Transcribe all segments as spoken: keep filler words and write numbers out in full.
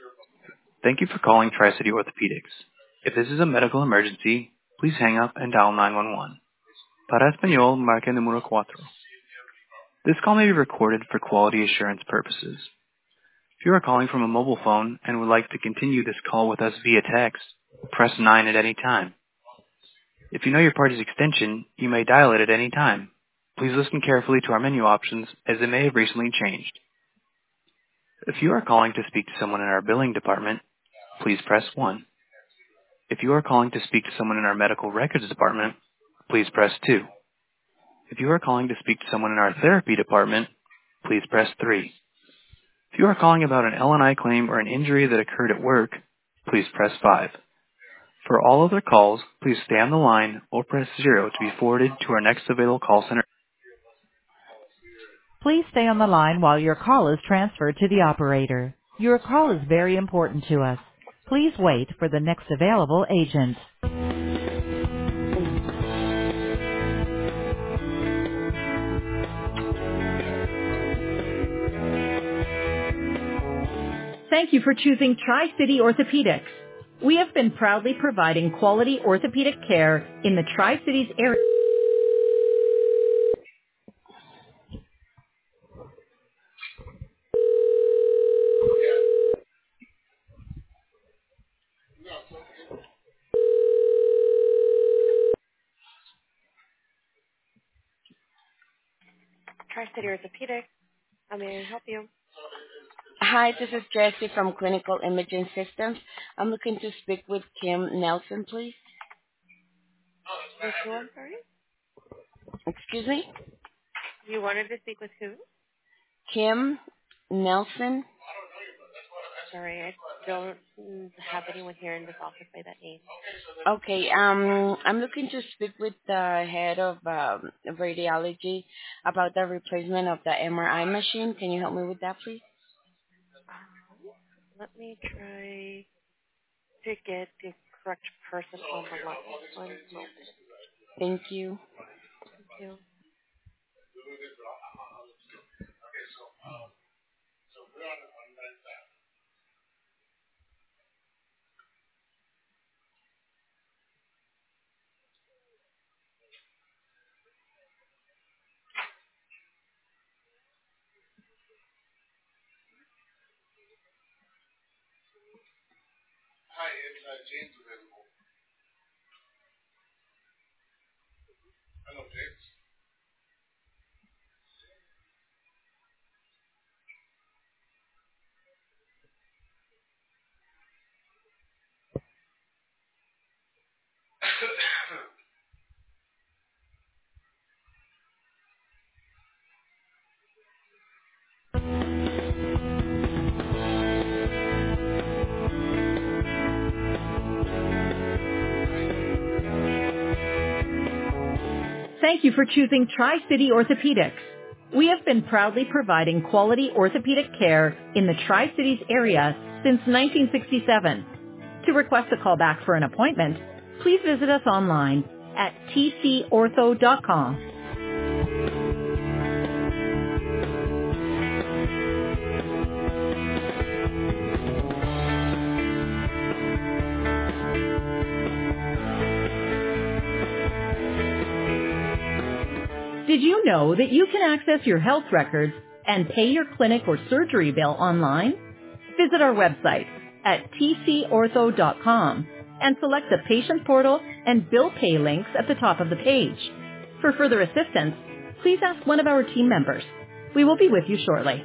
Thank you for calling Tri-City Orthopedics. If this is a medical emergency, please hang up and dial nine one one. Para español, marque número cuatro. This call may be recorded for quality assurance purposes. If you are calling from a mobile phone and would like to continue this call with us via text, press nine at any time. If you know your party's extension, you may dial it at any time. Please listen carefully to our menu options as they may have recently changed. If you are calling to speak to someone in our billing department, please press one. If you are calling to speak to someone in our medical records department, please press two. If you are calling to speak to someone in our therapy department, please press three. If you are calling about an L and I claim or an injury that occurred at work, please press five. For all other calls, please stay on the line or press zero to be forwarded to our next available call center. Please stay on the line while your call is transferred to the operator. Your call is very important to us. Please wait for the next available agent. Thank you for choosing Tri-City Orthopedics. We have been proudly providing quality orthopedic care in the Tri-Cities area. Tri-City Orthopedics. How may I help you? Hi, this is Jessie from Clinical Imaging Systems. I'm looking to speak with Kim Nelson, please. With who, I'm sorry? Excuse me? You wanted to speak with who? Kim Nelson? Sorry, I don't mm, have anyone here in this office by that name. Okay, um, I'm looking to speak with the head of um, radiology about the replacement of the M R I machine. Can you help me with that, please? Let me try to get the correct person on the line. One moment. Thank you. Thank you. Thank you for choosing Tri-City Orthopedics. We have been proudly providing quality orthopedic care in the Tri-Cities area since nineteen sixty-seven. To request a call back for an appointment, please visit us online at t c ortho dot com. Did you know that you can access your health records and pay your clinic or surgery bill online? Visit our website at t c ortho dot com and select the patient portal and bill pay links at the top of the page. For further assistance, please ask one of our team members. We will be with you shortly.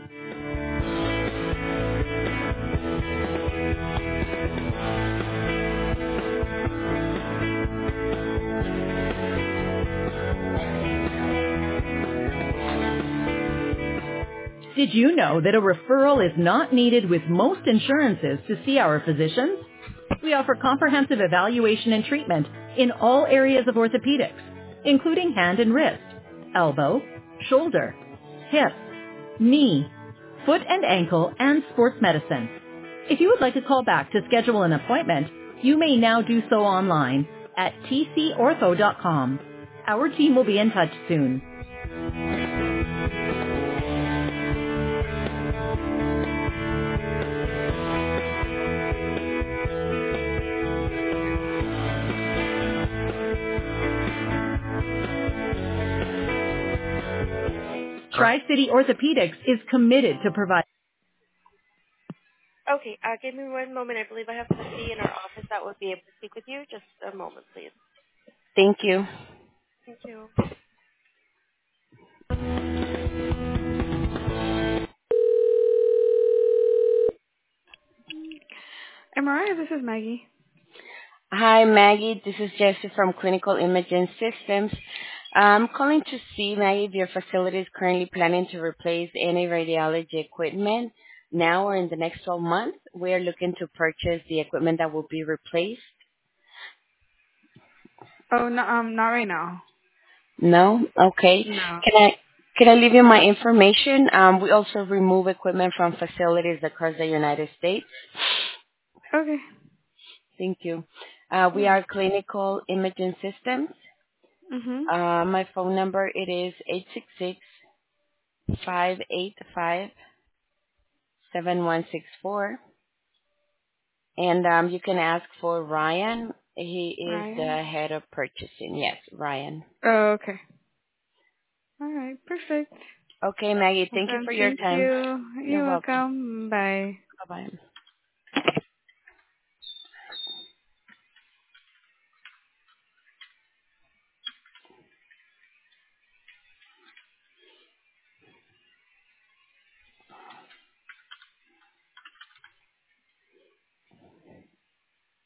Did you know that a referral is not needed with most insurances to see our physicians? We offer comprehensive evaluation and treatment in all areas of orthopedics, including hand and wrist, elbow, shoulder, hip, knee, foot and ankle, and sports medicine. If you would like to call back to schedule an appointment, you may now do so online at t c ortho dot com. Our team will be in touch soon. Tri-City Orthopedics is committed to provide. Okay, uh, give me one moment. I believe I have somebody in our office that would be able to speak with you. Just a moment, please. Thank you. Thank you. M R I, this is Maggie. Hi, Maggie. This is Jessie from Clinical Imaging Systems. I'm calling to see, Maggie, if your facility is currently planning to replace any radiology equipment now or in the next twelve months. We are looking to purchase the equipment that will be replaced. Oh, no, um, not right now. No? Okay. No. Can I can I leave you my information? Um, we also remove equipment from facilities across the United States. Okay. Thank you. Uh, we are Clinical Imaging Systems. Mhm. Uh, my phone number it is eight six six, five eight five, seven one six four. And um, you can ask for Ryan. He is Ryan. the head of purchasing. Yes, Ryan. Oh, okay. All right. Perfect. Okay, Maggie, thank you Awesome. for your Thank time. you. You're You're welcome. welcome. Bye. Bye-bye.